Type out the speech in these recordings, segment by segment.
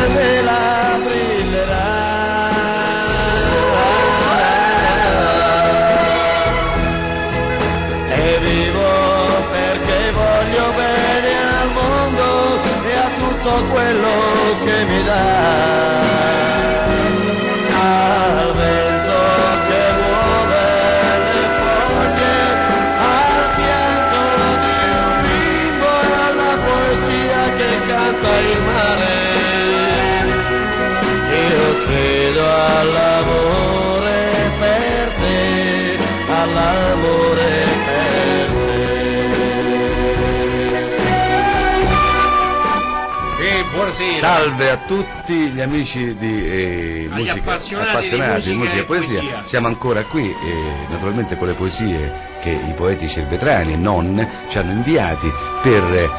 candela brillerà. E vivo perché voglio bene al mondo e a tutto quello che mi dà. Al vento che muove le foglie, al pianto di un bimbo e alla poesia che canta il mare. Io credo all'amore per te, all'amore per te. E buonasera. Salve a tutti gli amici di musica, appassionati di musica e poesia. Siamo ancora qui naturalmente con le poesie che i poeti cervetrani e non ci hanno inviati per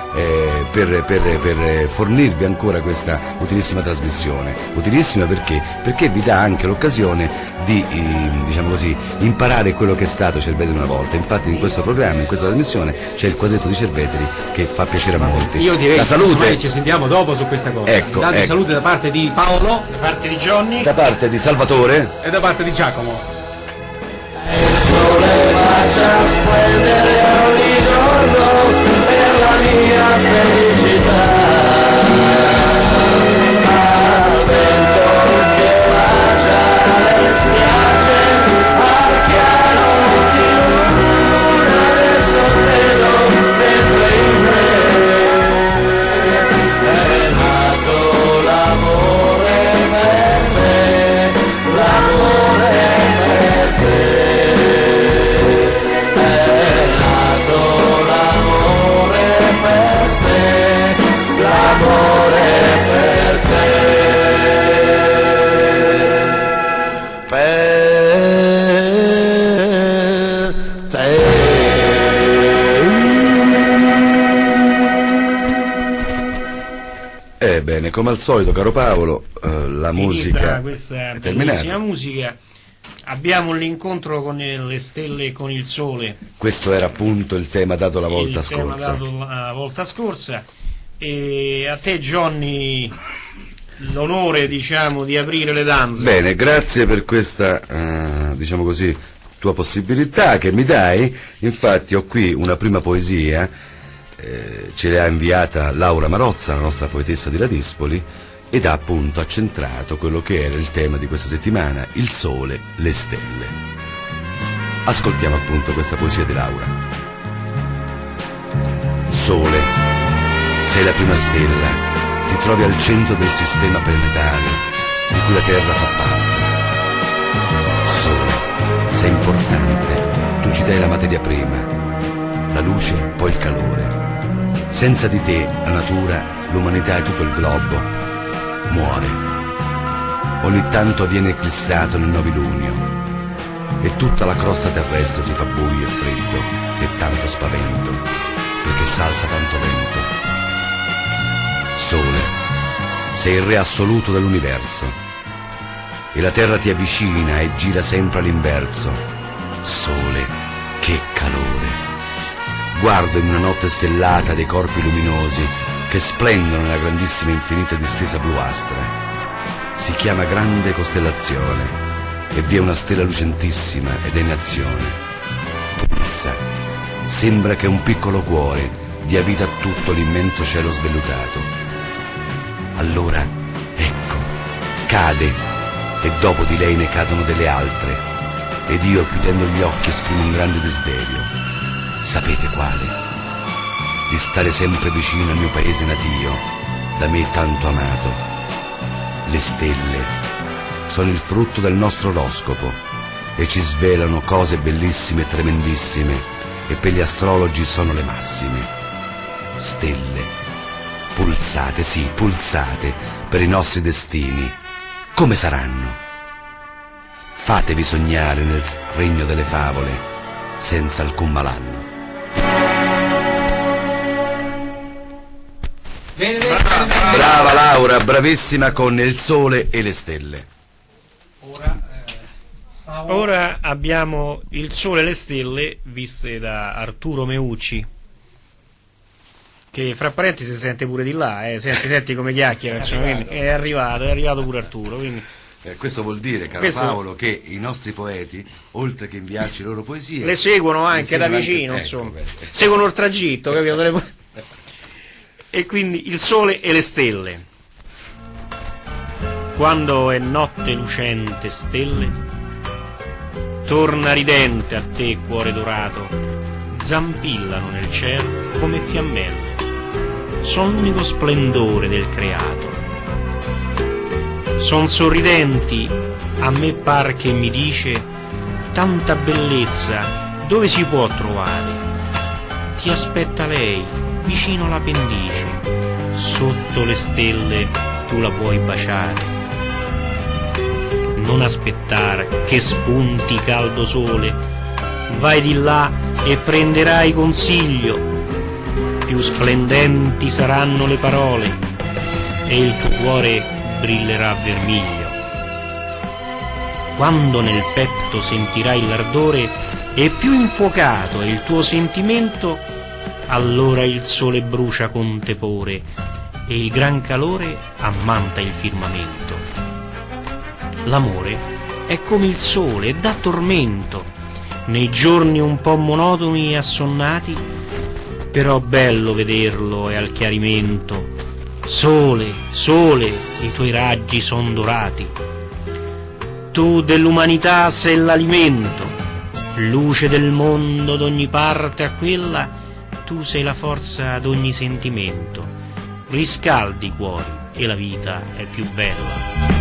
fornirvi ancora questa utilissima trasmissione. Utilissima perché vi dà anche l'occasione di diciamo così, imparare quello che è stato Cerveteri una volta. Infatti in questo programma, in questa trasmissione c'è il quadretto di Cerveteri che fa piacere a molti. Io direi la salute. Che ci sentiamo dopo su questa cosa. Ecco, Intanto salute da parte di Paolo, da parte di Johnny, da parte di Salvatore e da parte di Giacomo. Il sole faccia splendere ogni giorno per la mia felicità. Al vento che bacia le spiagge, al chiaro di luna adesso credo dentro in me. È nato l'amore per te, l'amore per te. È nato l'amore per te, l'amore per te. Per te. Ebbene, come al solito, caro Paolo, la musica Questa è bellissima terminata. musica. Abbiamo l'incontro con le stelle e con il sole. Questo era appunto il tema dato la volta Il tema scorsa. dato la volta scorsa. E a te, Johnny, l'onore, diciamo, di aprire le danze. Bene, grazie per questa, diciamo così, tua possibilità che mi dai. Infatti ho qui una prima poesia, ce l'ha inviata Laura Marozza, la nostra poetessa di Ladispoli, ed ha appunto accentrato quello che era il tema di questa settimana, il sole, le stelle. Ascoltiamo appunto questa poesia di Laura. Sole, sei la prima stella, ti trovi al centro del sistema planetario di cui la Terra fa parte. Sole, sei importante, tu ci dai la materia prima, la luce, poi il calore. Senza di te, la natura, l'umanità e tutto il globo muore. Ogni tanto viene eclissato nel novilunio e tutta la crosta terrestre si fa buio e freddo e tanto spavento perché s'alza tanto vento. Sole, sei il re assoluto dell'universo e la terra ti avvicina e gira sempre all'inverso. Sole, che calore! Guardo in una notte stellata dei corpi luminosi che splendono nella grandissima infinita distesa bluastra. Si chiama grande costellazione e vi è una stella lucentissima ed è in azione. Pulsa, sembra che un piccolo cuore dia vita a tutto l'immenso cielo svellutato. Allora, ecco, cade e dopo di lei ne cadono delle altre ed io chiudendo gli occhi esprimo un grande desiderio. Sapete quale? Di stare sempre vicino al mio paese natio, da me tanto amato. Le stelle sono il frutto del nostro oroscopo e ci svelano cose bellissime e tremendissime e per gli astrologi sono le massime. Stelle, pulsate, sì, pulsate per i nostri destini. Come saranno? Fatevi sognare nel regno delle favole senza alcun malanno. Brava Laura, bravissima con il sole e le stelle. Ora abbiamo il sole e le stelle viste da Arturo Meucci. che fra parentesi si sente pure di là, senti come chiacchiera, insomma, quindi è arrivato pure Arturo, quindi... Questo vuol dire, caro Paolo, che i nostri poeti, oltre che inviarci le loro poesie, le seguono anche da vicino, insomma, seguono il tragitto, capito? E quindi il sole e le stelle. Quando è notte lucente, stelle, torna ridente a te, cuore dorato, zampillano nel cielo come fiammelle, son l'unico splendore del creato. Son sorridenti, a me par che mi dice, tanta bellezza dove si può trovare? Ti aspetta lei, vicino alla pendice, sotto le stelle tu la puoi baciare. Non aspettare che spunti caldo sole, vai di là e prenderai consiglio, più splendenti saranno le parole e il tuo cuore brillerà vermiglio. Quando nel petto sentirai l'ardore e più infuocato è il tuo sentimento, allora il sole brucia con tepore e il gran calore ammanta il firmamento. L'amore è come il sole e dà tormento nei giorni un po' monotoni e assonnati, però bello vederlo e al chiarimento. Sole, sole, i tuoi raggi son dorati. Tu dell'umanità sei l'alimento, luce del mondo d'ogni parte a quella, tu sei la forza d'ogni sentimento. Riscaldi i cuori e la vita è più bella.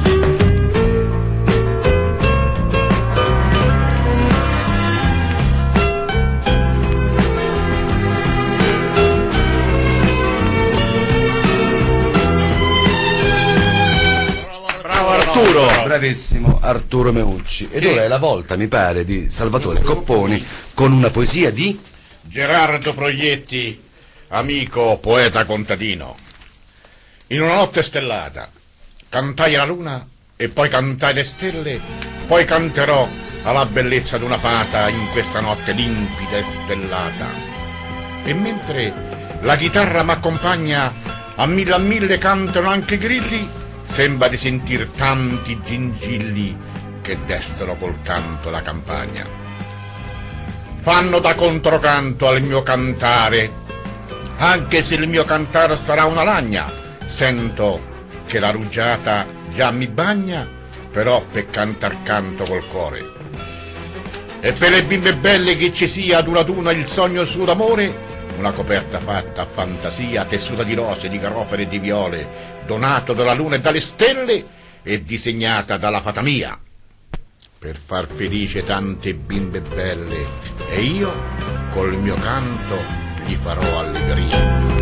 Bravissimo Arturo Meucci. Ed ora è la volta, mi pare, di Salvatore Copponi con una poesia di Gerardo Proietti, amico poeta contadino. In una notte stellata cantai la luna e poi cantai le stelle, poi canterò alla bellezza d'una fata in questa notte limpida e stellata. E mentre la chitarra m'accompagna, a mille cantano anche i grilli, sembra di sentir tanti gingilli che destano col canto la campagna. Fanno da controcanto al mio cantare, anche se il mio cantare sarà una lagna. Sento che la rugiada già mi bagna, però per cantar canto col cuore. E per le bimbe belle che ci sia ad una il sogno suo d'amore, una coperta fatta a fantasia, tessuta di rose, di garofere e di viole, donato dalla luna e dalle stelle e disegnata dalla fata mia, per far felice tante bimbe belle, e io col mio canto gli farò allegria.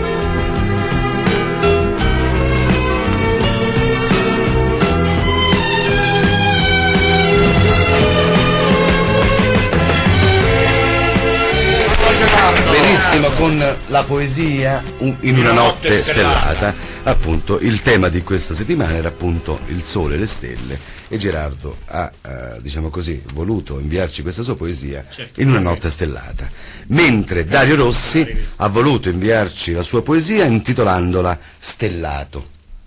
Benissimo, con la poesia in una notte stellata. Appunto, il tema di questa settimana era appunto il sole e le stelle, e Gerardo ha, diciamo così, voluto inviarci questa sua poesia in una notte stellata, mentre Dario Rossi ha voluto inviarci la sua poesia intitolandola Stellato.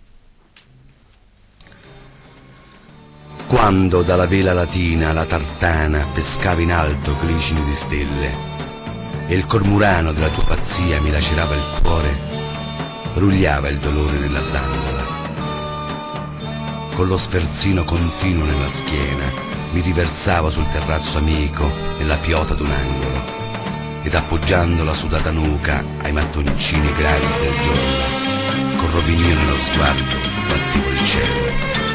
Quando dalla vela latina la tartana pescava in alto glicini di stelle e il cormorano della tua pazzia mi lacerava il cuore, rugliava il dolore nella zangola. Con lo sferzino continuo nella schiena mi riversava sul terrazzo amico nella piota d'un angolo, ed appoggiando la sudata nuca ai mattoncini gravi del giorno, con rovinio nello sguardo battevo il cielo.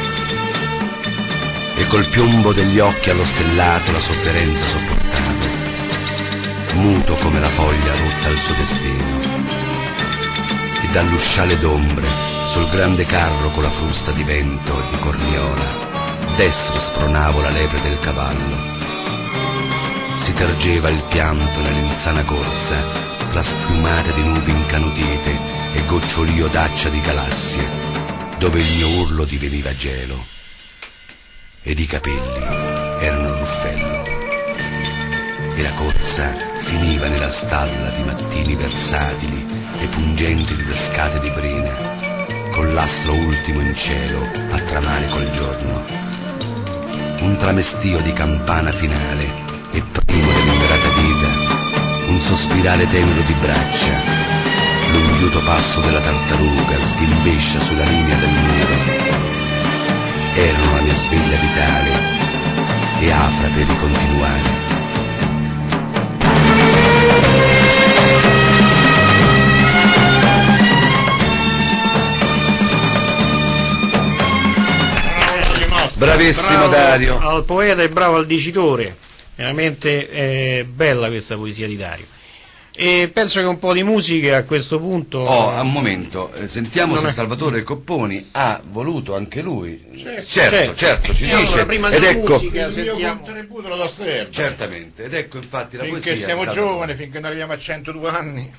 E col piombo degli occhi allo stellato la sofferenza sopportavo, muto come la foglia rotta al suo destino. E dall'usciale d'ombre sul grande carro con la frusta di vento e di corniola, destro spronavo la lepre del cavallo. Si tergeva il pianto nell'insana corsa tra spiumate di nubi incanutite e gocciolio d'accia di galassie, dove il mio urlo diveniva gelo ed i capelli erano ruffello. E la corsa finiva nella stalla di mattini versatili e pungenti didascate di brina, con l'astro ultimo in cielo a tramare col giorno. Un tramestio di campana finale e primo dell'inverata vita, un sospirare tenero di braccia, l'unghiuto passo della tartaruga sghimbescia sulla linea del muro. Erano la mia sveglia vitale e afra per ricontinuare. Bravissimo Bravo Dario. al poeta e bravo al dicitore, veramente bella questa poesia di Dario. E penso che un po' di musica a questo punto. Oh, un momento, sentiamo Non se è- Salvatore Copponi ha voluto anche lui. Certo. Certo, ci E allora, dice. prima Ed della ecco, musica Il mio sentiamo. contributo lo serve. certamente, ed ecco infatti la Finché poesia. siamo Salvatore. giovani, finché non arriviamo a 102 anni.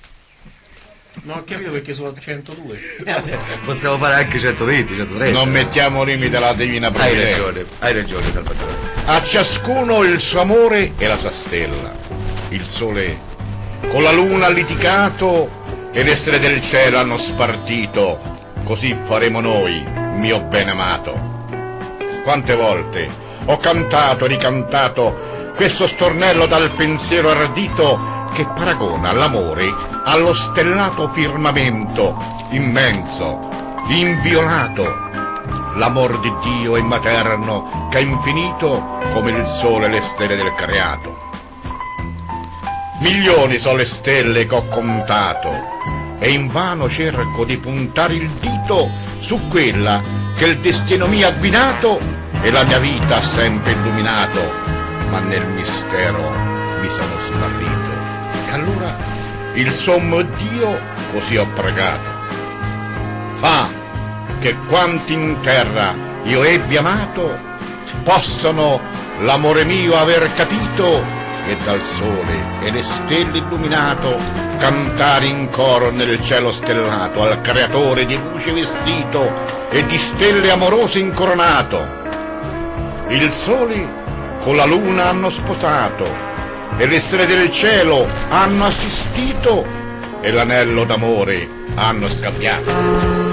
Non ho capito perché sono 102. Possiamo fare anche 120, 130. Non mettiamo limite alla divina Hai provvidenza. ragione Salvatore. A ciascuno il suo amore e la sua stella. Il sole con la luna ha litigato e le stelle del cielo hanno spartito. Così faremo noi, mio ben amato. Quante volte ho cantato e ricantato questo stornello dal pensiero ardito che paragona l'amore allo stellato firmamento immenso, inviolato. L'amor di Dio è materno che è infinito come il sole e le stelle del creato. Milioni sono le stelle che ho contato e invano cerco di puntare il dito su quella che il destino mio ha guidato e la mia vita ha sempre illuminato, ma nel mistero mi sono smarrito. E allora il sommo Dio così ho pregato: fa che quanti in terra io ebbi amato possono l'amore mio aver capito e dal sole e le stelle illuminato cantare in coro nel cielo stellato al creatore di luce vestito e di stelle amorose incoronato. Il sole con la luna hanno sposato e le stelle del cielo hanno assistito e l'anello d'amore hanno scambiato.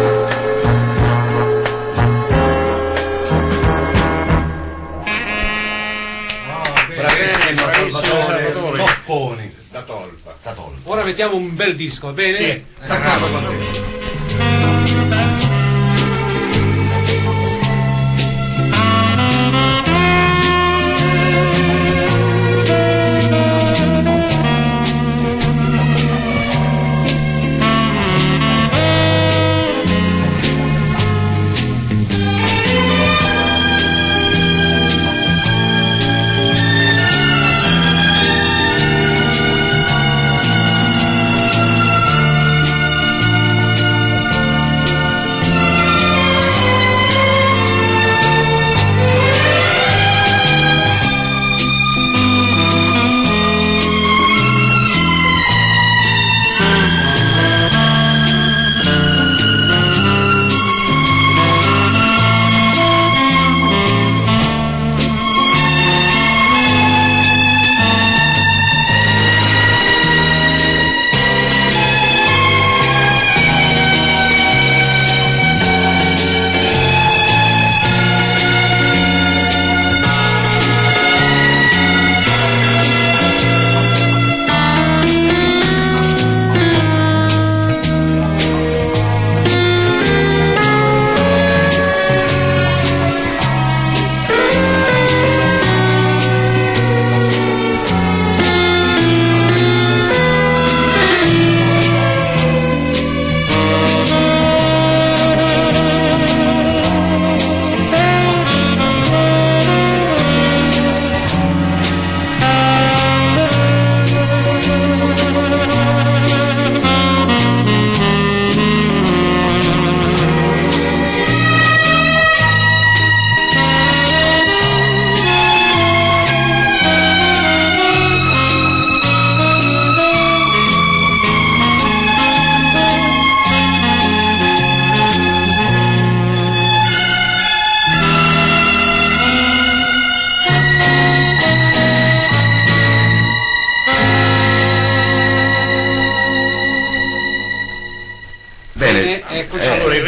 Bravissimo Salvatore Salvatore. Copponi. Da tolpa. Da Tolpa. Ora mettiamo un bel disco, va bene? Sì. D'accordo con te.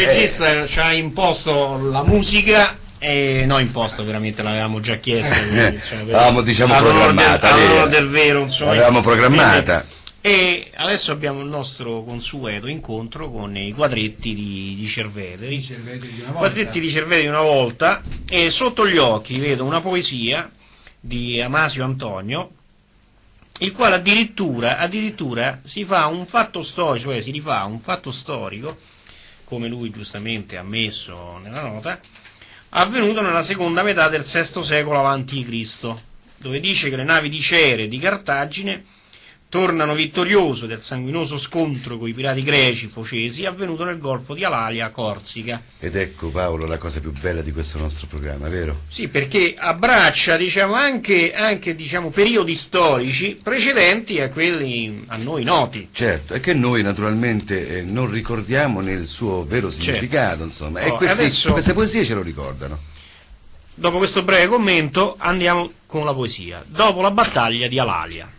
regista ci ha imposto la musica. No, imposto, veramente l'avevamo già chiesto. Avevamo, diciamo, programmata. Allora del vero, insomma. L'avevamo programmata. E adesso abbiamo il nostro consueto incontro con i quadretti di Cerveteri. Quadretti di Cerveteri di una volta. E sotto gli occhi vedo una poesia di Amasio Antonio, il quale addirittura si fa un fatto storico, cioè si rifà un fatto storico, come lui giustamente ha messo nella nota, avvenuto nella seconda metà del VI secolo a.C., dove dice che le navi di Cere e di Cartagine tornano vittoriose del sanguinoso scontro con i pirati greci focesi avvenuto nel golfo di Alalia, Corsica. Ed ecco, Paolo, la cosa più bella di questo nostro programma, vero? Sì, perché abbraccia, diciamo, anche diciamo, periodi storici precedenti a quelli a noi noti. Certo, e che noi naturalmente non ricordiamo nel suo vero significato, insomma. E queste poesie ce lo ricordano. Dopo questo breve commento andiamo con la poesia. Dopo la battaglia di Alalia.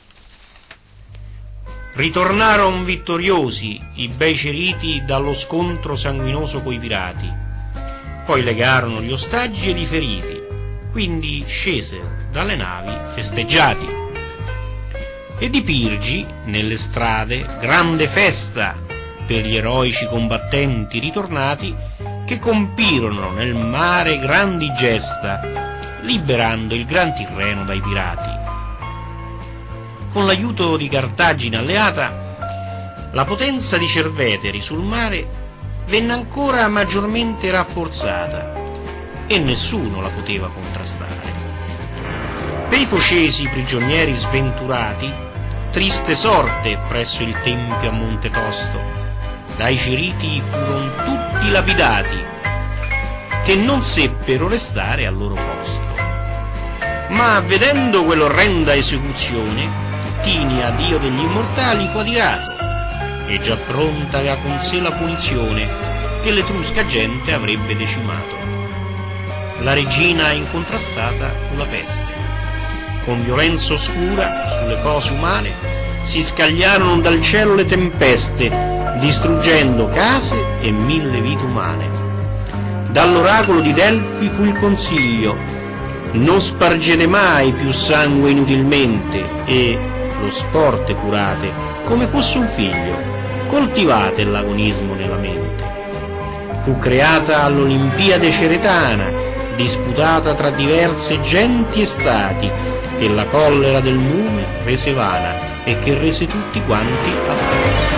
Ritornarono vittoriosi i bei ceriti dallo scontro sanguinoso coi pirati, poi legarono gli ostaggi ed i feriti, quindi scesero dalle navi festeggiati. E di Pirgi, nelle strade, grande festa per gli eroici combattenti ritornati, che compirono nel mare grandi gesta, liberando il gran Tirreno dai pirati. Con l'aiuto di Cartagine alleata, la potenza di Cerveteri sul mare venne ancora maggiormente rafforzata e nessuno la poteva contrastare. Per i focesi prigionieri sventurati, triste sorte presso il tempio a Monte Tosto, dai ceriti furono tutti lapidati, che non seppero restare al loro posto. Ma vedendo quell'orrenda esecuzione, Tinia, dio degli immortali, fu adirato, e già pronta aveva con sé la punizione che l'etrusca gente avrebbe decimato. La regina incontrastata fu la peste. Con violenza oscura sulle cose umane si scagliarono dal cielo le tempeste, distruggendo case e 1000 vite umane. Dall'oracolo di Delfi fu il consiglio: non spargete mai più sangue inutilmente e lo sport curate come fosse un figlio, coltivate l'agonismo nella mente. Fu creata all'Olimpiade ceretana, disputata tra diverse genti e stati, che la collera del nume rese vana e che rese tutti quanti affetti.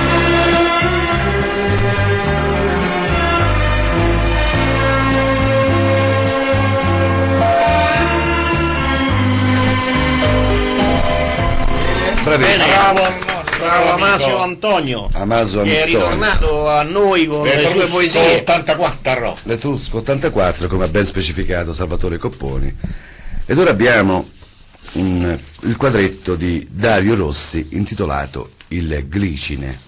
Bravo Amasio Antonio, che è ritornato a noi con le sue poesie. 84. L'Etrusco 84, come ha ben specificato Salvatore Copponi. Ed ora abbiamo il quadretto di Dario Rossi intitolato Il Glicine.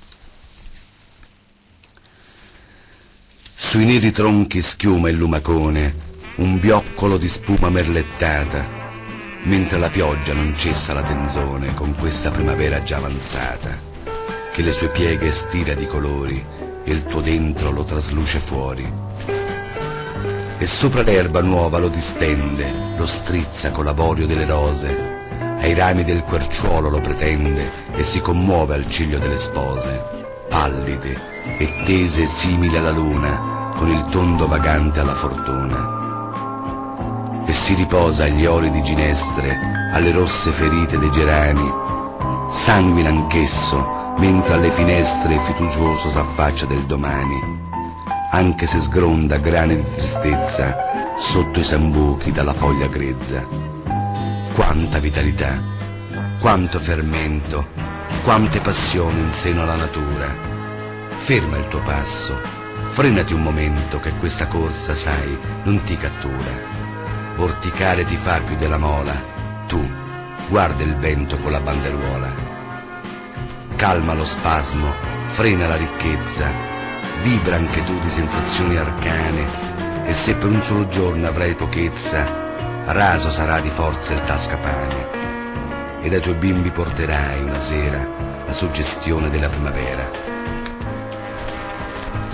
Sui neri tronchi schiuma il lumacone, un bioccolo di spuma merlettata, mentre la pioggia non cessa la tenzone con questa primavera già avanzata, che le sue pieghe stira di colori e il tuo dentro lo trasluce fuori. E sopra l'erba nuova lo distende, lo strizza con l'avorio delle rose, ai rami del querciuolo lo pretende e si commuove al ciglio delle spose, pallide e tese simili alla luna, con il tondo vagante alla fortuna. E si riposa agli ori di ginestre, alle rosse ferite dei gerani, sanguina anch'esso, mentre alle finestre fiducioso s'affaccia del domani, anche se sgronda grani di tristezza sotto i sambuchi dalla foglia grezza. Quanta vitalità, quanto fermento, quante passioni in seno alla natura. Ferma il tuo passo, frenati un momento, che questa corsa, sai, non ti cattura. Vorticare ti fa più della mola, tu guarda il vento con la banderuola. Calma lo spasmo, frena la ricchezza, vibra anche tu di sensazioni arcane, e se per un solo giorno avrai pochezza, raso sarà di forza il tascapane, ed ai tuoi bimbi porterai una sera la suggestione della primavera.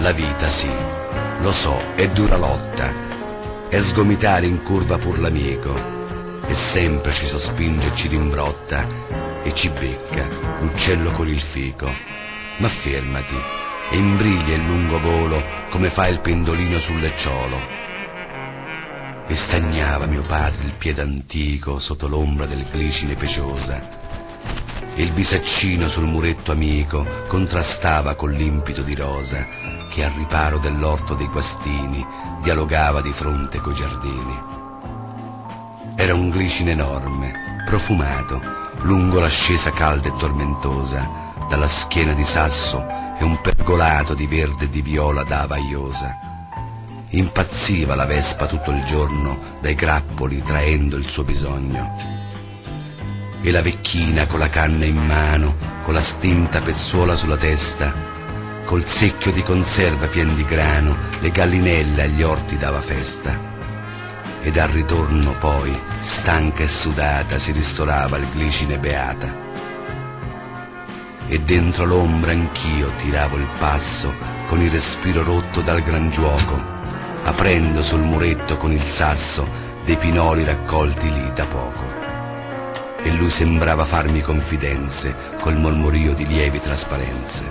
La vita sì, lo so, è dura lotta, è sgomitare in curva pur l'amico, e sempre ci sospinge e ci rimbrotta, e ci becca l'uccello con il fico. Ma fermati, e imbriglia il lungo volo come fa il pendolino sul lecciolo. E stagnava mio padre il piede antico sotto l'ombra del glicine peciosa, e il bisaccino sul muretto amico contrastava col limpido di rosa che al riparo dell'orto dei guastini dialogava di fronte coi giardini. Era un glicine enorme, profumato, lungo l'ascesa calda e tormentosa, dalla schiena di sasso e un pergolato di verde e di viola dava aiosa. Impazziva la vespa tutto il giorno dai grappoli traendo il suo bisogno. E la vecchina con la canna in mano, con la stinta pezzuola sulla testa, col secchio di conserva pien di grano, le gallinelle agli orti dava festa. Ed al ritorno poi, stanca e sudata, si ristorava il glicine beata. E dentro l'ombra anch'io tiravo il passo, con il respiro rotto dal gran giuoco, aprendo sul muretto con il sasso dei pinoli raccolti lì da poco. E lui sembrava farmi confidenze col mormorio di lievi trasparenze.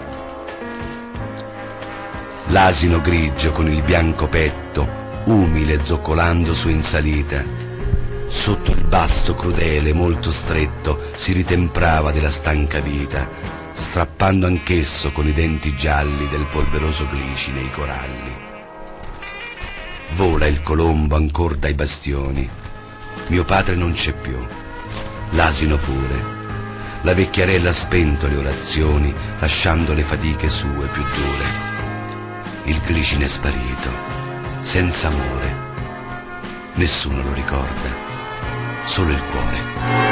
L'asino grigio con il bianco petto, umile zoccolando su in salita, sotto il basto crudele molto stretto si ritemprava della stanca vita, strappando anch'esso con i denti gialli del polveroso glicine i coralli. Vola il colombo ancor dai bastioni, mio padre non c'è più, l'asino pure, la vecchiarella ha spento le orazioni, lasciando le fatiche sue più dure. Il glicine è sparito, senza amore, nessuno lo ricorda, solo il cuore.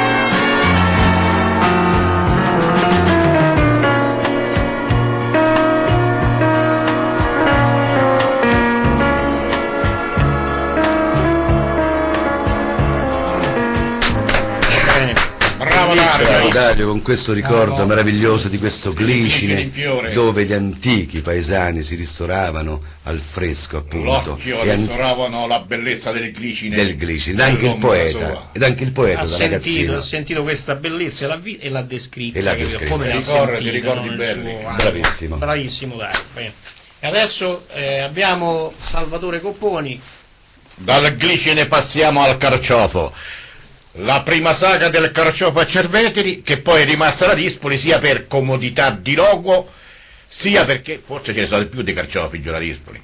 Dario, con questo ricordo meraviglioso di questo glicine dove gli antichi paesani si ristoravano al fresco, appunto, e ristoravano la bellezza del glicine, ed anche il poeta, ha sentito questa bellezza e l'ha descritta, come ti ricordi belli. Bravissimo Dario. Bene. E adesso abbiamo Salvatore Copponi. Dal glicine passiamo al carciofo. La prima saga del carciofo a Cerveteri, che poi è rimasta da Dispoli sia per comodità di logo, sia perché forse ce ne sono più di carciofi giù da Dispoli.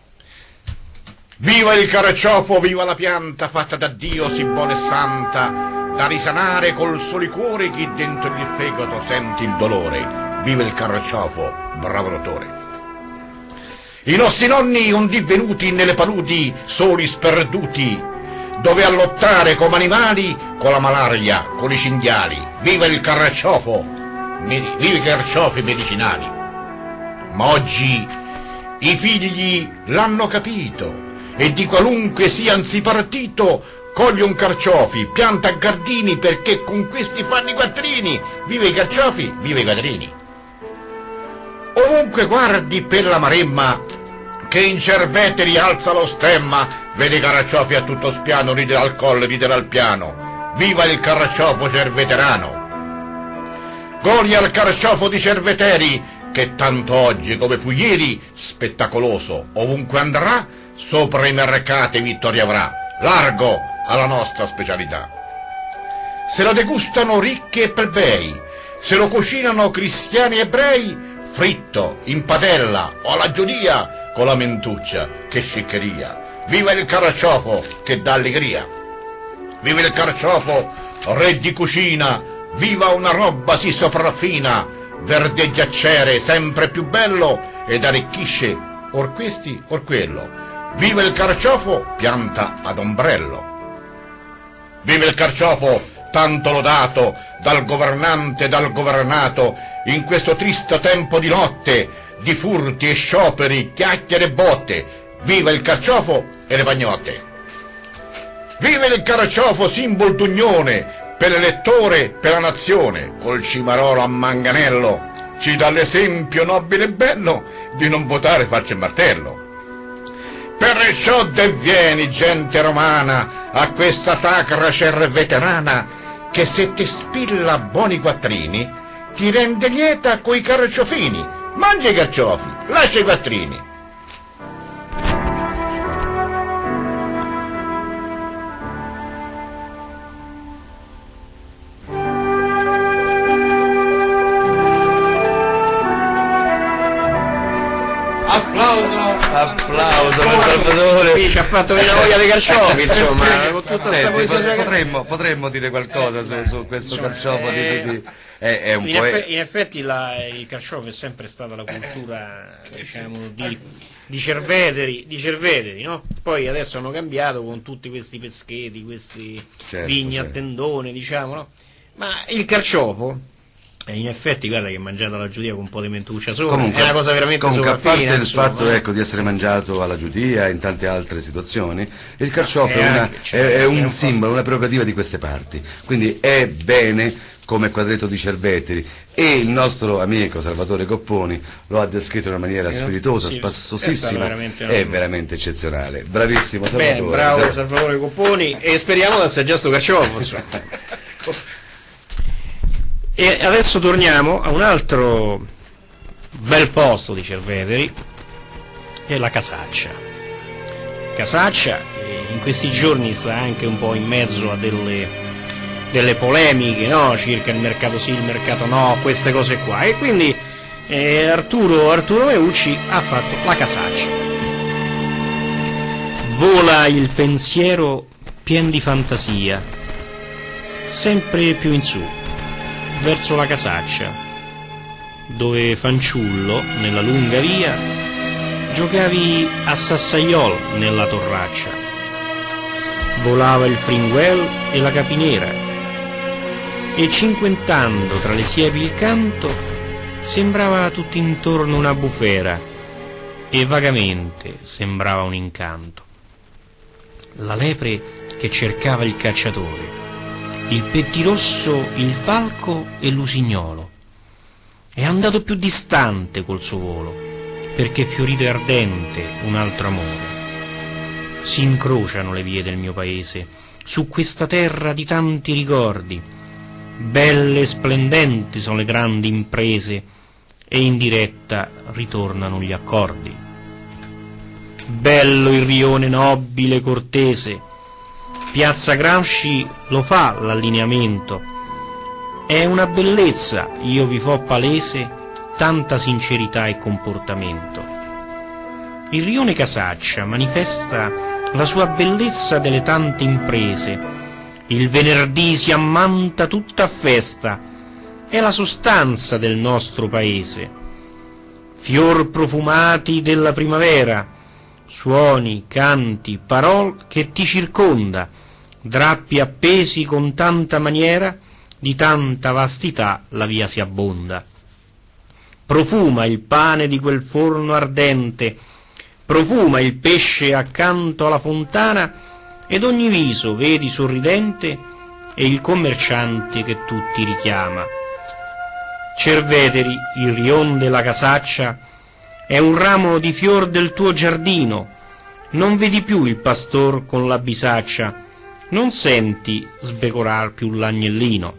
Viva il carciofo, viva la pianta fatta da Dio sì buona e santa, da risanare col soli cuore chi dentro il fegato sente il dolore. Viva il carciofo, bravo dottore. I nostri nonni un dì venuti nelle paludi soli sperduti, dove a lottare come animali con la malaria, con i cinghiali. Viva il carciofo, viva i carciofi medicinali. Ma oggi i figli l'hanno capito e di qualunque siansi partito coglie un carciofi, pianta a giardini perché con questi fanno i quattrini. Viva i carciofi, viva i quattrini. Ovunque guardi per la Maremma che in Cerveteri alza lo stemma, vede i carciofi a tutto spiano, ridere al colle, ridere al piano. Viva il carciofo cerveterano. Gloria al carciofo di Cerveteri, che tanto oggi come fu ieri spettacoloso, ovunque andrà, sopra i mercati vittoria avrà, largo alla nostra specialità. Se lo degustano ricchi e plebei, se lo cucinano cristiani e ebrei, fritto, in padella o alla giudia, con la mentuccia, che sciccheria. Viva il carciofo che dà allegria. Viva il carciofo, re di cucina, viva una roba si sopraffina, verdeggiacere sempre più bello ed arricchisce or questi or quello. Viva il carciofo, pianta ad ombrello. Viva il carciofo, tanto lodato dal governante e dal governato, in questo triste tempo di notte, di furti e scioperi, chiacchiere e botte. Viva il carciofo e le pagnotte. Viva il carciofo, simbolo d'unione per l'elettore, per la nazione, col cimarolo a manganello ci dà l'esempio nobile e bello di non votare falce e martello. Perciò devvieni, gente romana, a questa sacra veterana, che se ti spilla buoni quattrini, ti rende lieta coi carciofini. Mangia i carciofi, lascia i quattrini. Applauso per Salvatore. Qui ci ha fatto venire voglia dei carciofi, insomma, con tutta questa Senti, poesia. potremmo dire qualcosa su questo Insomma, carciofo è un po'. In effetti il carciofo è sempre stata la cultura, diciamo, di Cerveteri, no? Poi adesso hanno cambiato con tutti questi peschetti, questi Certo, vigni certo. a tendone, diciamo, no? Ma il carciofo, in effetti, guarda che mangiato alla giudia con un po' di mentuccia sopra, è una cosa veramente comunque, a parte sopraffina, il insomma, fatto no? ecco, di essere mangiato alla giudia e in tante altre situazioni, il carciofo anche, certo, è è un un simbolo, una prerogativa di queste parti, quindi è bene come quadretto di Cerveteri, e il nostro amico Salvatore Copponi lo ha descritto in una maniera spiritosa, sì, spassosissima, è è veramente eccezionale. Bravissimo Bene, Salvatore. bravo Salvatore Copponi, e speriamo di assaggiare sto carciofo, insomma. E adesso torniamo a un altro bel posto di Cerveteri, che è la Casaccia. Casaccia in questi giorni sta anche un po' in mezzo a delle polemiche, no? Circa il mercato sì, il mercato no, queste cose qua, e quindi Arturo Meucci ha fatto la Casaccia. Vola il pensiero pien di fantasia, sempre più in su, verso la Casaccia, dove fanciullo, nella lunga via, giocavi a sassaiol nella torraccia. Volava il fringuel e la capinera, e cinquantando tra le siepi il canto, sembrava tutt'intorno una bufera, e vagamente sembrava un incanto. La lepre che cercava il cacciatore, il pettirosso, il falco e l'usignolo. È andato più distante col suo volo, perché fiorito e ardente un altro amore. Si incrociano le vie del mio paese, su questa terra di tanti ricordi. Belle e splendenti sono le grandi imprese, e in diretta ritornano gli accordi. Bello il rione nobile e cortese, Piazza Gramsci lo fa l'allineamento. È una bellezza, io vi fo palese, tanta sincerità e comportamento. Il rione Casaccia manifesta la sua bellezza delle tante imprese. Il venerdì si ammanta tutta a festa, è la sostanza del nostro paese. Fior profumati della primavera, suoni, canti, parol che ti circonda, drappi appesi con tanta maniera, di tanta vastità la via si abbonda. Profuma il pane di quel forno ardente, profuma il pesce accanto alla fontana, ed ogni viso vedi sorridente, e il commerciante che tutti richiama. Cerveteri, il rion della Casaccia, è un ramo di fior del tuo giardino. Non vedi più il pastor con la bisaccia, non senti sbecorar più l'agnellino.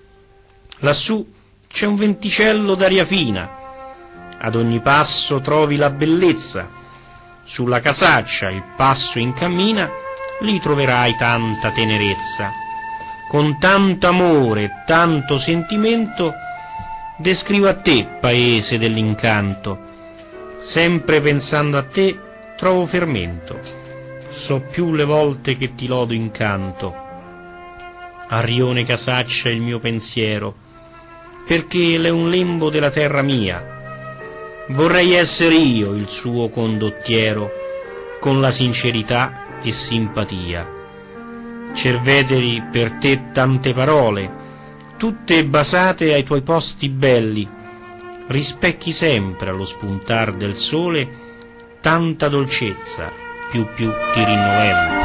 Lassù c'è un venticello d'aria fina, ad ogni passo trovi la bellezza. Sulla Casaccia il passo incammina, lì troverai tanta tenerezza. Con tanto amore e tanto sentimento descrivo a te, paese dell'incanto. Sempre pensando a te trovo fermento, so più le volte che ti lodo in canto. A rione Casaccia il mio pensiero, perché l'è un lembo della terra mia. Vorrei essere io il suo condottiero, con la sincerità e simpatia. Cerveteri, per te tante parole, tutte basate ai tuoi posti belli, rispecchi sempre allo spuntar del sole tanta dolcezza, più ti rinnovelli.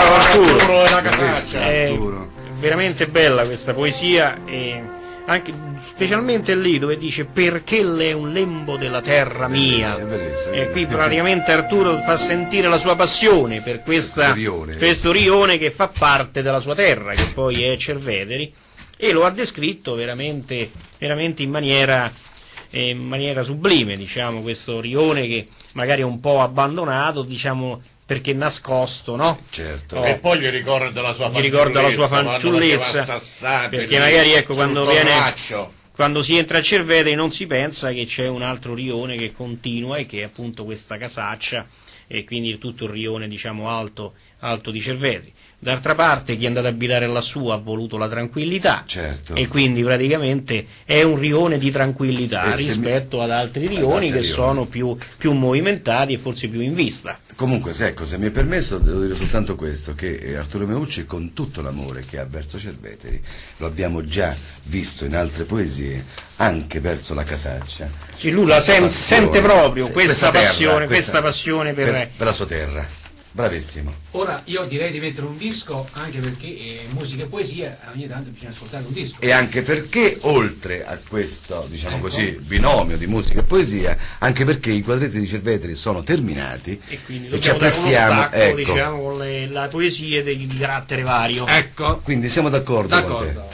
Ciao Arturo. Arturo e la casaccia. È Arturo. veramente bella questa poesia, e anche specialmente lì dove dice perché è un lembo della terra mia. Bellissimo, bellissimo. E qui praticamente Arturo fa sentire la sua passione per questo rione che fa parte della sua terra, che poi è Cerveteri, e lo ha descritto veramente in maniera sublime, diciamo, questo rione che magari è un po' abbandonato, diciamo, perché nascosto, no? Certo. E poi gli ricorda la sua fanciullezza, perché magari, ecco, quando si entra a Cerveteri non si pensa che c'è un altro rione che continua e che è appunto questa casaccia, e quindi tutto il rione, diciamo, alto di Cerveteri. D'altra parte chi è andato a abitare lassù ha voluto la tranquillità, Certo. e quindi praticamente è un rione di tranquillità rispetto ad altri rioni che sono più movimentati e forse più in vista. Comunque, se mi è permesso, devo dire soltanto questo, che Arturo Meucci, con tutto l'amore che ha verso Cerveteri, lo abbiamo già visto in altre poesie, anche verso la casaccia. Sì, lui la sente proprio, questa terra, passione per la sua terra. Bravissimo. Ora io direi di mettere un disco, anche perché musica e poesia ogni tanto bisogna ascoltare un disco. E anche perché, oltre a questo, diciamo Ecco. così, binomio di musica e poesia, anche perché i quadretti di Cerveteri sono terminati e quindi e ci dobbiamo dare uno apprestiamo, stacco, ecco. diciamo, con la poesia di carattere vario. Ecco, Quindi siamo d'accordo con te. d'accordo.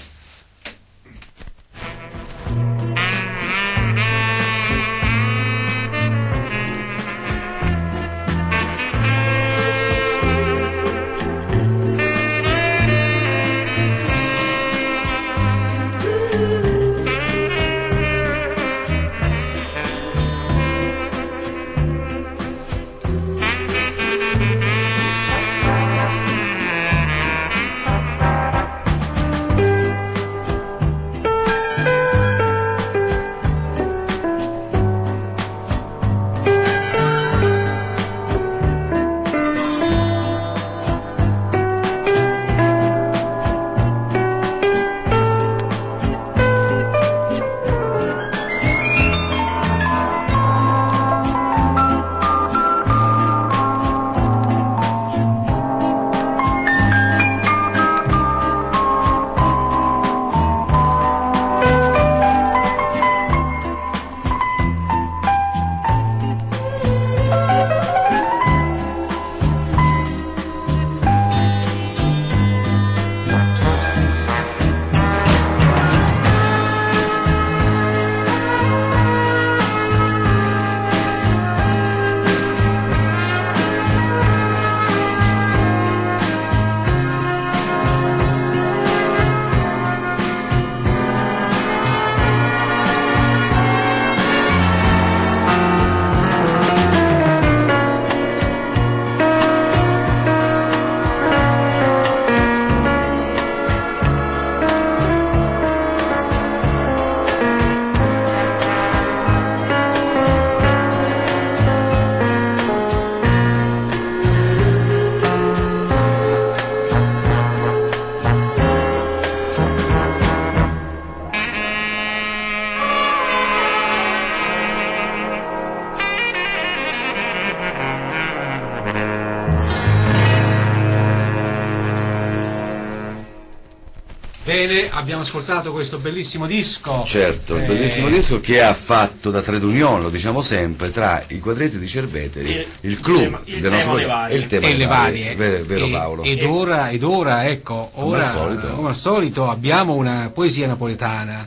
Bene, abbiamo ascoltato questo bellissimo disco. Certo, un bellissimo disco che ha fatto da trade union, lo diciamo sempre, tra i quadretti di Cerveteri, il club il del nostro tema e il tema E le varie, varie. vero Paolo? Ed ora, ecco, Come come al solito abbiamo una poesia napoletana.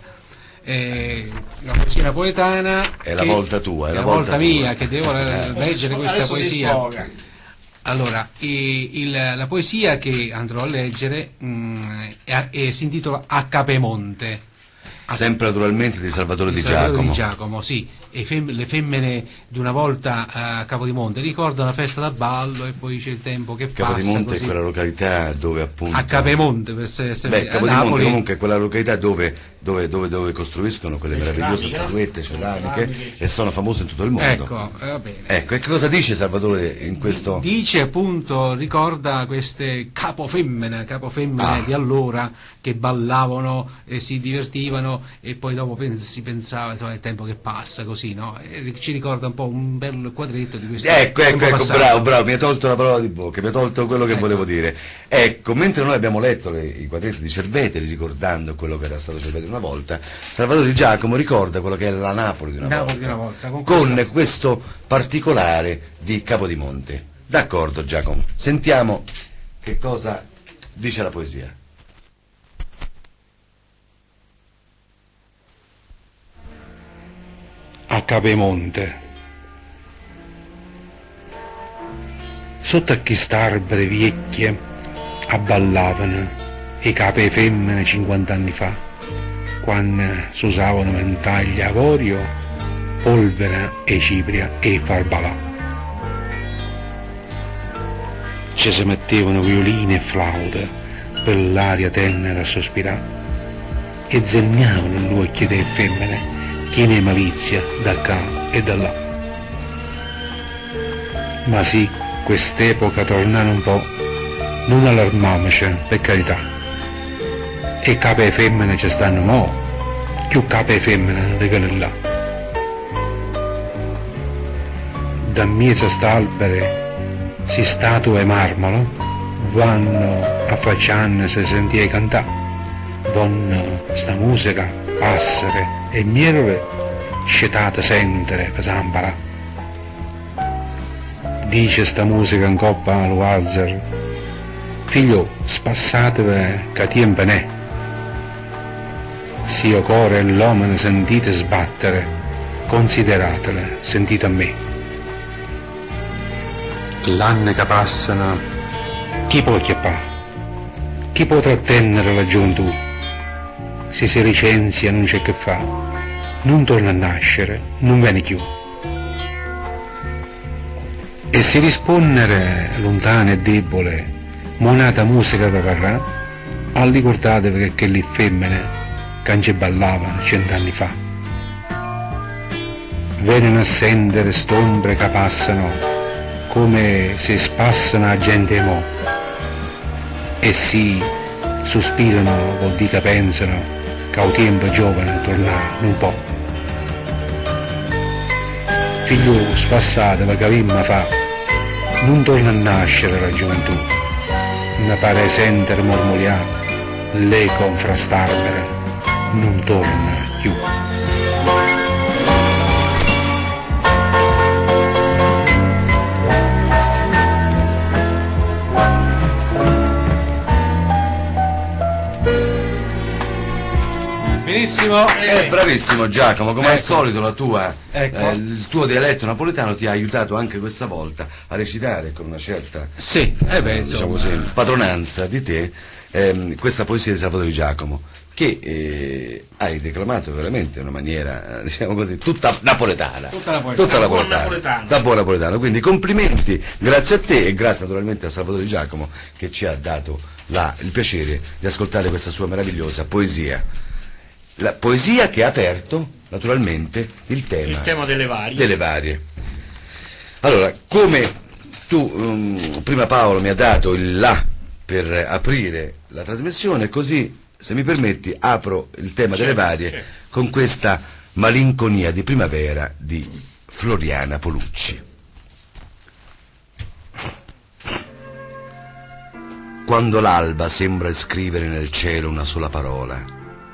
La poesia napoletana È la volta tua, è la volta mia tua. che devo leggere questa Adesso si poesia. sfoga. Allora, la poesia che andrò a leggere si intitola A Capemonte. Sempre naturalmente di Salvatore Di Salvatore Giacomo. Di Giacomo, sì. E le femmine di una volta a Capodimonte ricordano una festa da ballo e poi c'è il tempo che passa. Capodimonte così. è quella località dove appunto... A Capemonte per essere Beh, a Capodimonte Napoli. comunque è quella località dove dove costruiscono quelle Le meravigliose ceramiche, statuette no? ceramiche e sono famose in tutto il mondo. Ecco, va bene. Ecco, e che cosa dice Salvatore in questo? Dice appunto, ricorda queste capofemmine di allora che ballavano e si divertivano, e poi dopo si pensava, insomma, il tempo che passa così, no? E ci ricorda un po' un bel quadretto di questo Ecco, tempo passato. bravo, mi hai tolto la parola di bocca, mi hai tolto quello che volevo dire. Ecco, mentre noi abbiamo letto i quadretti di Cerveteri, ricordando quello che era stato Cerveteri una volta, Salvatore Di Giacomo ricorda quello che è la Napoli di una volta, con questo particolare di Capodimonte. D'accordo, Giacomo, sentiamo che cosa dice la poesia. A Capemonte, sotto a quest'arbore vecchie abballavano i capi femmine 50 anni fa, quando si usavano ventagli avorio, polvere e cipria e farbalà. Ci si mettevano violini e flaute per l'aria tenera a sospirare e zegnavano gli occhi delle femmine piene di malizia da qua e da là. Ma sì, quest'epoca tornare un po', non allarmiamoci, per carità. E capi femmine ci stanno mo', più capi femmine di quelle là. Da mezzo a st'albere si statue e marmolo vanno affacciando se sentia cantare, vanno sta musica, passere e miele scetate sentere per zampara. Dice sta musica in coppa al Walzer: figlio, spassatevi che tempo n'è. S'io core e l'uomo ne sentite sbattere, consideratele, sentite a me. L'anno che passano, chi può chiappare? Chi può trattenere la gioventù? Se si licenzia non c'è che fa, non torna a nascere, non viene più. E se rispondere lontana e debole, monata musica da parrà, ricordatevi che le femmine che ci ballavano 100 anni fa. Vengono a sentire st'ombre che passano come se spassano la gente mo. E sì, sospirano vuol dire che pensano che al tempo giovane tornare non può. Figlio spassato che avemmo fa, non torna a nascere la gioventù, ne pare sentire mormoriare, l'eco infrastarbere, non torna più. Benissimo. Bravissimo Giacomo, come al solito la tua, Ecco. il tuo dialetto napoletano ti ha aiutato anche questa volta a recitare con una certa Sì, diciamo così, padronanza di te questa poesia di Salvatore Di Giacomo, che hai declamato veramente in una maniera, diciamo così, tutta napoletana. Tutta napoletana. Da buon napoletano. Quindi complimenti, grazie a te e grazie naturalmente a Salvatore Di Giacomo che ci ha dato il piacere di ascoltare questa sua meravigliosa poesia. La poesia che ha aperto naturalmente il tema delle varie. Allora, come tu prima Paolo mi ha dato il là per aprire la trasmissione, così se mi permetti apro il tema delle varie con questa malinconia di primavera di Floriana Polucci. Quando l'alba sembra scrivere nel cielo una sola parola,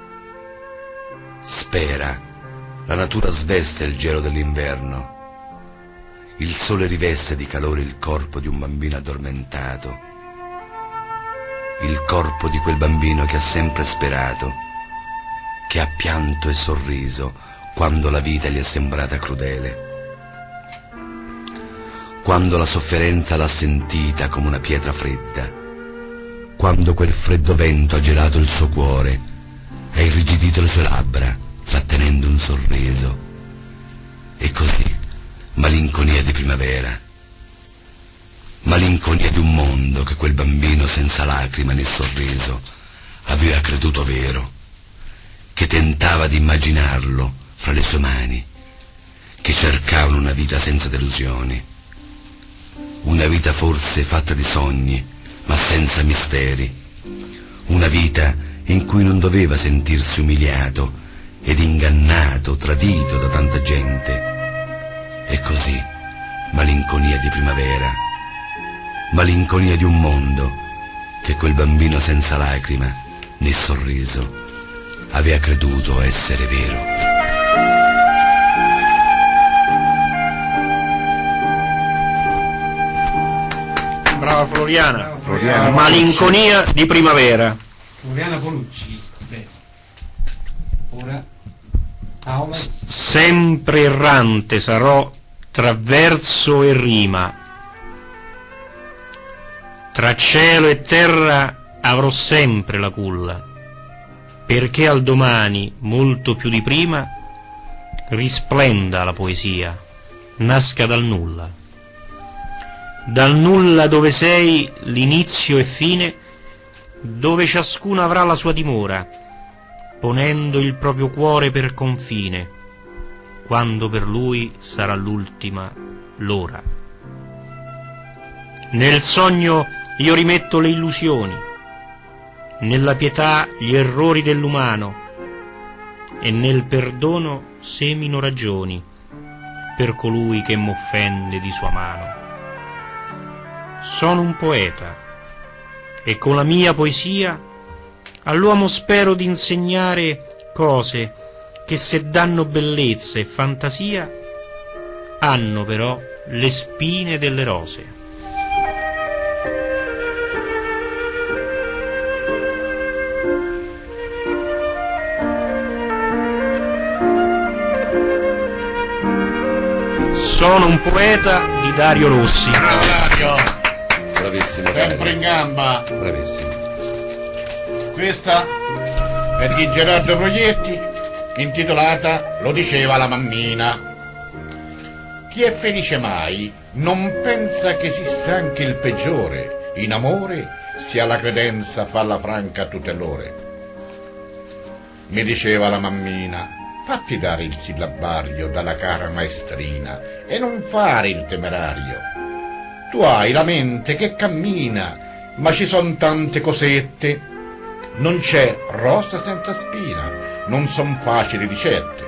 spera, la natura sveste il gelo dell'inverno, il sole riveste di calore il corpo di un bambino addormentato, il corpo di quel bambino che ha sempre sperato, che ha pianto e sorriso quando la vita gli è sembrata crudele, quando la sofferenza l'ha sentita come una pietra fredda, quando quel freddo vento ha gelato il suo cuore, ha irrigidito le sue labbra, trattenendo un sorriso. E così, malinconia di primavera, malinconia di un mondo che quel bambino senza lacrime né sorriso aveva creduto vero, che tentava di immaginarlo fra le sue mani, che cercavano una vita senza delusioni, una vita forse fatta di sogni, ma senza misteri, una vita in cui non doveva sentirsi umiliato ed ingannato, tradito da tanta gente. E così, malinconia di primavera, malinconia di un mondo che quel bambino senza lacrima né sorriso aveva creduto essere vero. Brava Floriana. Malinconia di primavera. Floriana Polucci. Beh. Ora Paola. Sempre errante sarò tra verso e rima, tra cielo e terra avrò sempre la culla, perché al domani, molto più di prima, risplenda la poesia, nasca dal nulla dove sei l'inizio e fine, dove ciascuno avrà la sua dimora, ponendo il proprio cuore per confine, quando per lui sarà l'ultima l'ora. Nel sogno io rimetto le illusioni, nella pietà gli errori dell'umano, e nel perdono semino ragioni per colui che m'offende di sua mano. Sono un poeta e con la mia poesia all'uomo spero di insegnare cose che, se danno bellezza e fantasia, hanno però le spine delle rose. Sono un poeta di Dario Rossi. Dario, Bravissimo, sempre in gamba. bravissimo. Questa è di Gerardo Proietti, intitolata Lo diceva la mammina. Chi è felice mai non pensa che esista anche il peggiore. In amore si ha la credenza farla franca a tutte l'ore. Mi diceva la mammina: fatti dare il sillabario dalla cara maestrina e non fare il temerario. Tu hai la mente che cammina, ma ci son tante cosette. Non c'è rosa senza spina, non son facili ricette.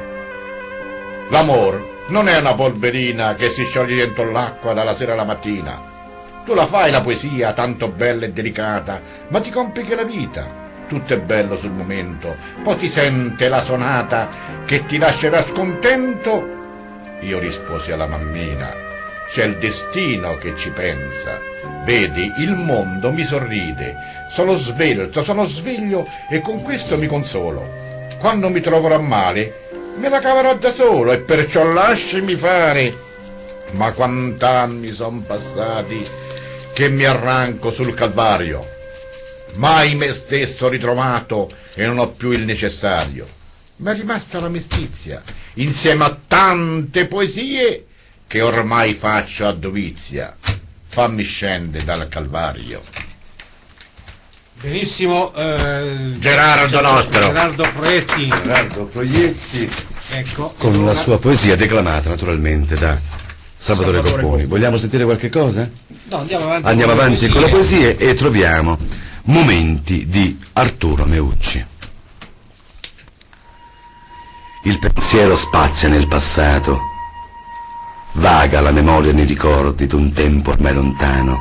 L'amor non è una polverina che si scioglie dentro l'acqua dalla sera alla mattina. Tu la fai la poesia tanto bella e delicata, ma ti complichi la vita. Tutto è bello sul momento, poi ti sente la sonata che ti lascerà scontento. Io risposi alla mammina: c'è il destino che ci pensa. Vedi, il mondo mi sorride, sono svelto, sono sveglio e con questo mi consolo. Quando mi troverò male, me la caverò da solo e perciò lasciami fare. Ma quant'anni son passati che mi arranco sul Calvario. Mai me stesso ritrovato e non ho più il necessario. Ma è rimasta la mestizia, insieme a tante poesie che ormai faccio a dovizia. Fammi scendere dal Calvario. Benissimo, Gerardo nostro. Gerardo Proietti. Gerardo Proietti, Ecco. con ora- la sua poesia declamata naturalmente da Salvatore Copponi. Vogliamo sentire qualche cosa? No, andiamo avanti. Andiamo con le avanti con le poesie e troviamo Momenti di Arturo Meucci. Il pensiero spazia nel passato, vaga la memoria nei ricordi d'un tempo ormai lontano,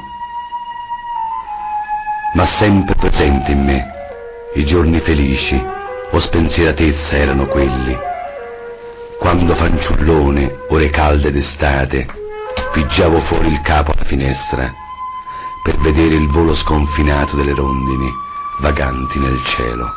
ma sempre presente in me i giorni felici o spensieratezza erano quelli, quando fanciullone, ore calde d'estate, pigiavo fuori il capo alla finestra per vedere il volo sconfinato delle rondini vaganti nel cielo.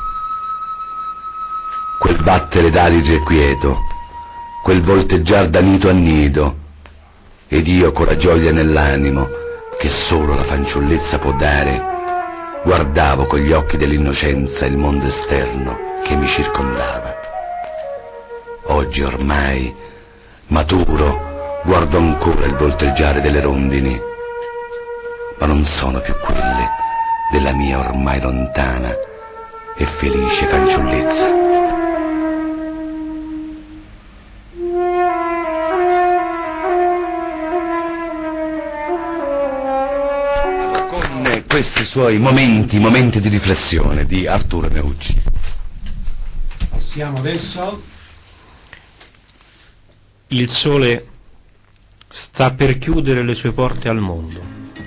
Quel battere d'ali irrequieto, quel volteggiar da nido a nido, ed io con la gioia nell'animo che solo la fanciullezza può dare, guardavo con gli occhi dell'innocenza il mondo esterno che mi circondava. Oggi ormai, maturo, guardo ancora il volteggiare delle rondini, ma non sono più quelle della mia ormai lontana e felice fanciullezza. questi suoi momenti di riflessione di Arturo Meucci. Passiamo adesso. Il sole sta per chiudere le sue porte al mondo.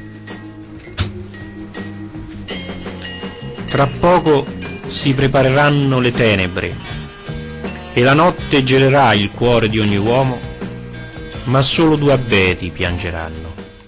Tra poco si prepareranno le tenebre e la notte gelerà il cuore di ogni uomo, ma solo due abeti piangeranno.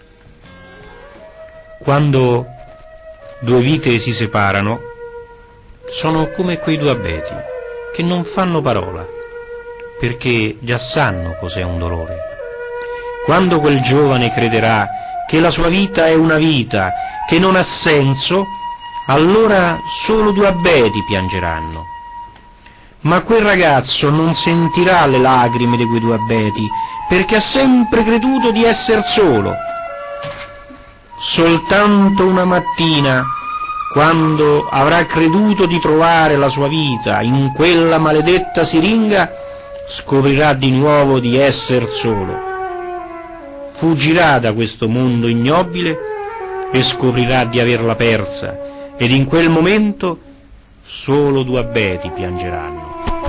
Quando due vite si separano, sono come quei due abeti che non fanno parola, perché già sanno cos'è un dolore. Quando quel giovane crederà che la sua vita è una vita che non ha senso, allora solo due abeti piangeranno. Ma quel ragazzo non sentirà le lacrime di quei due abeti, perché ha sempre creduto di essere solo. Soltanto una mattina, quando avrà creduto di trovare la sua vita in quella maledetta siringa, scoprirà di nuovo di essere solo. Fuggirà da questo mondo ignobile e scoprirà di averla persa, ed in quel momento solo due abeti piangeranno.